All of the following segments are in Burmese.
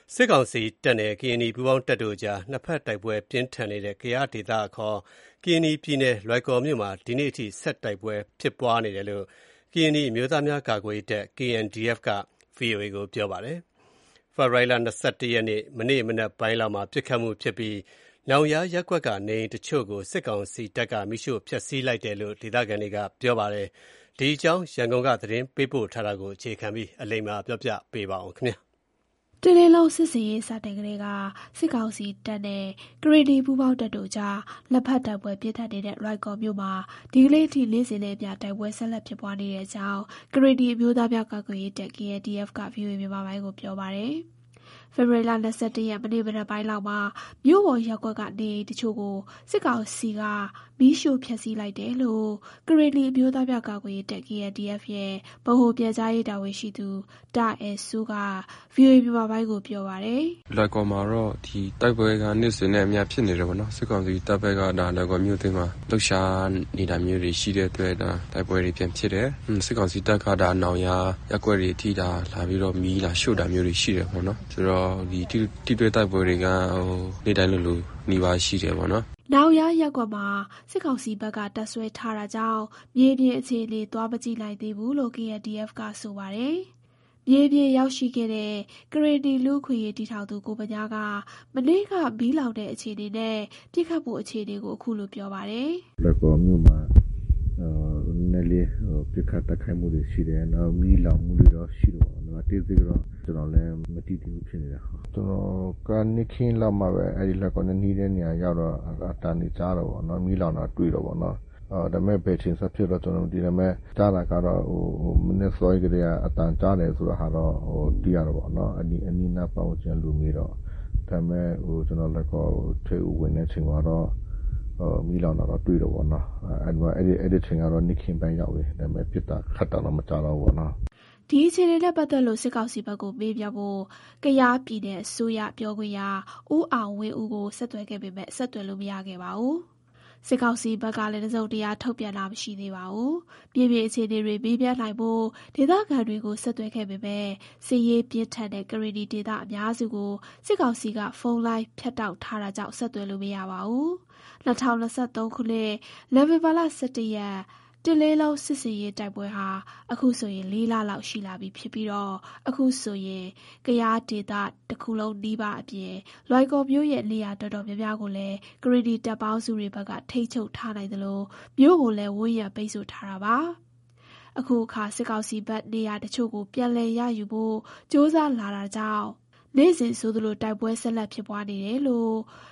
စစ်ကောင်စီတပ်နဲ့ ကရင်နီပူးပေါင်းတပ်တို့ကြားနှစ်ဖက်တိုက်ပွဲပြင်းထန်နေတဲ့ ကယားဒေသအခေါ် ကရင်နီပြည်နယ်လွိုင်ကော်မြို့မှာဒီနေ့အထိဆက်တိုက်ပွဲဖြစ်ပွားနေတယ်လို့ ကရင်နီအမျိုးသားများကာကွယ်ရေးတပ် KNDF က VOA ကိုပြောပါတယ်။ ဖေဖော်ဝါရီလ ၂၁ ရက်နေ့ မနေ့မနက်ပိုင်းလောက်မှာပစ်ခတ်မှုဖြစ်ပြီး နောင်ယားရပ်ကွက်ကနေအိမ်တချို့ကိုစစ်ကောင်စီတပ်ကမီးရှို့ဖျက်ဆီးလိုက်တယ်လို့ဒေသခံတွေကပြောပါတယ်။ ဒီအကြောင်းရန်ကုန်ကသတင်းပေးပို့ထားတာကိုအခြေခံပြီးအလိမ္မာပြောပြပေးပါမယ်။တလေးလုံးစစ်စင်ရေးစတင်ကလေးကစစ်ကောင်စီတပ်နဲ့ကရင်နီပူးပေါင်းတပ်တို့ကြားလက်ဖက်တိုက်ပွဲပြင်းထန်နေတဲ့လွိုင်ကော်မြို့မှာဒီကနေ့အထိနေ့စဉ်နဲ့အမျှတိုက်ပွဲဆက်လက်ဖြစ်ပွားနေတဲ့အကြောင်းကရင်နီအမျိုးသားများကာကွယ်ရေးတပ် KNDF က VOA မြန်မာပိုင်းကိုပြောပါတယ်။ ဖေဖော်ဝါရီလ 22 ရက်မနေ့မနက်ပိုင်းလောက်မှာမြို့ပေါ်ရပ်ကွက်ကနေအိမ်တချို့ကိုစစ်ကောင်စီကမီးရှို့ဖျက်ဆီးလိုက်တယ်လို့ကရင်နီအမျိုးသားများကာကွယ်ရေးတပ် KNDF ရဲ့ဗဟိုပြန်ကြားရေးတာဝန်ရှိသူတာအယ်စိုးက VOA မြန်မာပိုင်းကိုပြောပါတယ်။ "လွိုင်ကော်မှာတော့ဒီတိုက်ပွဲကနေ့စဉ်နဲ့အမျှဖြစ်နေတယ်ပေါ့နော်။စစ်ကောင်စီတပ်ဘက်ကလွိုင်ကော်မြို့အတွင်းမှာလှုပ်ရှားနေတာမျိုးတွေရှိတဲ့အတွက်တိုက်ပွဲတွေပြန်ဖြစ်တယ်။စစ်ကောင်စီတပ်ကနောင်ယားရပ်ကွက်တွေအထိလာပြီးတော့မီးလာရှို့တာမျိုးတွေရှိတယ်ပေါ့နော်။ဆိုတော့ဒီထိတွေ့တိုက်ပွဲတွေကနေ့တိုင်းလိုနီးပါးရှိတယ်ပေါ့နော်။နောင်ယားရပ်ကွက်မှာစစ်ကောင်စီဘက်ကတပ်စွဲထားတာကြောင့်မြေပြင်အခြေအနေသွားမကြည့်နိုင်သေးဘူးလို့ KNDF ကဆိုပါတယ်။မြေပြင်ရောက်ရှိခဲ့တဲ့ကရင်နီလူ့အခွင့်အရေးတည်ထောင်သူကိုဗညားကမနေ့ကမီးလောင်တဲ့အခြေအနေနဲ့ပစ်ခတ်မှုအခြေအနေကိုအခုလိုပြောပါတယ်။လွိုင်ကော်မြို့မှာနည်းနည်းလေးပစ်ခတ်တိုက်ခိုက်မှုတွေရှိတယ်။နောက်မီးလောင်မှုတွေတော့ရှိတယ်ပေါ့နော်။အသေးစိတ်တော့ကျွန်တော်လည်းမသိသေးဘူးဖြစ်နေတာ။ကျွန်တော်ကနေ့ခင်းလောက်မှာပဲအဲဒီလွိုင်ကော်နဲ့နီးတဲ့နေရာရောက်တော့အတန်တွေကြားတော့ပေါ့နော်။မီးလောင်တာတွေ့တော့ပေါ့နော်။ဒါပေမဲ့ဘယ်ချိန်ဆက်ဖြစ်တော့ကျွန်တော်မသိဒါပေမဲ့ကြားတာကတော့မနေ့စောကြီးကတည်းကအတန်ကြားတယ်ဆိုတာဟာတော့သိရတော့ပေါ့နော်။အနီးနားပတ်ဝန်းကျင်လူမျိုးတော့ဒါပေမဲ့ကျွန်တော်လည်းကောထွေဦးဝင်တဲ့ချိန်မှာတော့မီးလောင်တာတော့တွေ့တော့ပေါ့နော်အဲ့ဒီချိန်ကတော့နေ့ခင်းပိုင်းရောက်ပြီဒါပေမဲ့ပြစ်တာခတ်တာတော့မကြတော့ဘူးပေါ့နော်ဒီအခြေအနေနဲ့ပတ်သက်လို့စစ်ကောင်စီဘက်ကိုမေးမြန်းဖို့ကယားပြည်နယ်အစိုးရပြောခွင့်ရဦးအောင်ဝင်းဦးကိုဆက်သွယ်ခဲ့ပေမဲ့ဆက်သွယ်လို့မရခဲ့ပါဘူးစစ်ကောင်စီဘက်ကလည်းတစုံတရာထုတ်ပြန်တာမရှိသေးပါဘူး။ပြည်အခြေအနေတွေမေးမြန်းနိုင်ဖို့ဒေသခံတွေကိုဆက်သွယ်ခဲ့ပေမဲ့စစ်ရေးပြင်းထန်တဲ့ကရင်နီဒေသအများစုကိုစစ်ကောင်စီကဖုန်းလိုင်းဖြတ်တောက်ထားတာကြောင့်ဆက်သွယ်လို့မရပါဘူး။2023ခုနှစ်နိုဝင်ဘာလ17ရက်တလေးလုံးစစ်စင်ရေးတိုက်ပွဲဟာအခုဆိုရင်4လလောက်ရှိလာပြီဖြစ်ပြီးတော့အခုဆိုရင်ကယားဒေသတစ်ခုလုံးနီးပါးအပြင်လွိုင်ကော်မြို့ရဲ့နေရာတော်တော်များများကိုလည်းကရင်နီတပ်ပေါင်းစုတွေဘက်ကထိန်းချုပ်ထားနိုင်သလိုမြို့ကိုလည်းဝန်းရံပိတ်ဆို့ထားတာပါအခုအခါစစ်ကောင်စီဘက်နေရာတချို့ကိုပြန်လည်ရယူဖို့စ조사လာတာကြောင့်နေ့စဉ်ဆိုသလိုတိုက်ပွဲဆက်လက်ဖြစ်ပွားနေတယ်လို့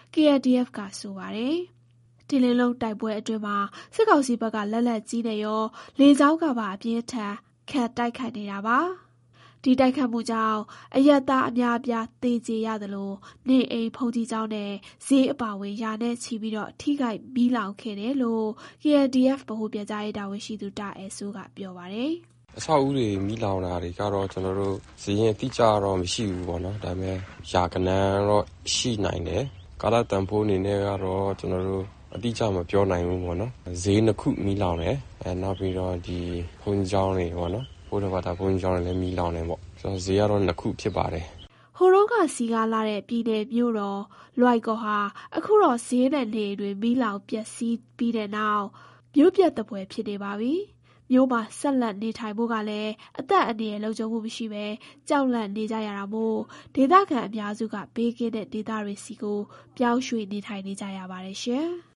KNDF ကဆိုပါတယ်တလင်းလုံးတိုက်ပွဲအတွင်းမှာစစ်ကောင်စီဘက်ကလက်လက်ကြီးနဲ့ရောလေကြောင်းကပါအပြင်းထန်ခံတိုက်ခိုက်နေတာပါဒီတိုက်ခတ်မှုကြောင့်အရက်သားအများအပြားသေကျေရသလိုနေအိမ်ဖုန်ကြီးကျောင်းနဲ့ဈေးအပါဝင်ရာနဲ့ချီပြီးတော့ထိခိုက်မီးလောင်ခဲ့တယ်လို့ KNDF ဗဟိုပြန်ကြားရေးတာဝန်ရှိသူတာအယ်ဆိုးကပြောပါတယ်အဆောက်အဦတွေမီးလောင်တာတွေကတော့ကျွန်တော်တို့ဇင်းအတိအကျတော့မရှိဘူးပေါ့နော်ဒါပေမဲ့ရာကနန်းတော့ရှိနိုင်တယ်ကာလတန်ဖိုးအနေနဲ့ကတော့ကျွန်တော်တို့အတိအကျမပြောနိုင်ဘူးပေါ့နော်ဈေးနှစ်ခုမီးလောင်တယ်နောက်ပြီးတော့ဒီဘုန်းကြီးကျောင်းတွေပေါ့နော်ဘုရားဘာသာဘုန်းကြီးကျောင်းတွေလည်းမီးလောင်တယ်ပေါ့ဆိုတော့ဈေးကတော့နှစ်ခုဖြစ်ပါတယ်ဟိုတုန်းကစီကားလာတဲ့ပြည်နယ်မြို့တော်လွိုင်ကော်ဟာအခုတော့ဈေးနဲ့နေတွေမီးလောင်ပျက်စီးပြီးတဲ့နောက်မြို့ပြတ်တပွဲဖြစ်နေပါပြီမြို့မှာဆက်လက်နေထိုင်ဖို့ကလည်းအသက်အန္တရာယ်လုံခြုံမှုမရှိဘဲကြောက်လန့်နေကြရတာမို့ဒေသခံအများစုကဘေးကင်းတဲ့ဒေသတွေစီကိုပြောင်းရွှေ့နေထိုင်နေကြရပါတယ်ရှင်။